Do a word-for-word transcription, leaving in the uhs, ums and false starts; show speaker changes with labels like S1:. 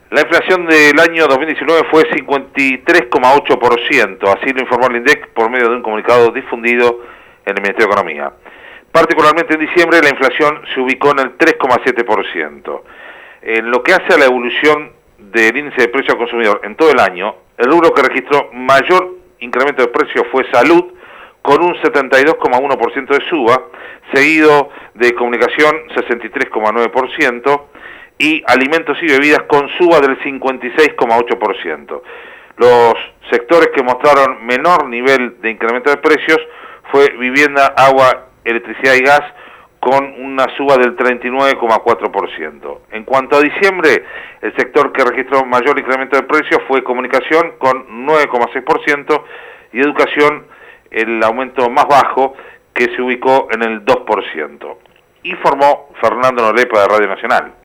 S1: La inflación del año dos mil diecinueve fue cincuenta y tres coma ocho por ciento, así lo informó el INDEC por medio de un comunicado difundido en el Ministerio de Economía. Particularmente en diciembre la inflación se ubicó en el tres coma siete por ciento. En lo que hace a la evolución del índice de precio al consumidor en todo el año, el rubro que registró mayor incremento de precios fue salud, con un setenta y dos coma uno por ciento de suba, seguido de comunicación sesenta y tres coma nueve por ciento, y alimentos y bebidas con suba del cincuenta y seis coma ocho por ciento. Los sectores que mostraron menor nivel de incremento de precios fue vivienda, agua, electricidad y gas, con una suba del treinta y nueve coma cuatro por ciento. En cuanto a diciembre, el sector que registró mayor incremento de precios fue comunicación con nueve coma seis por ciento y educación el aumento más bajo, que se ubicó en el dos por ciento. Informó Fernando Nolepa de Radio Nacional.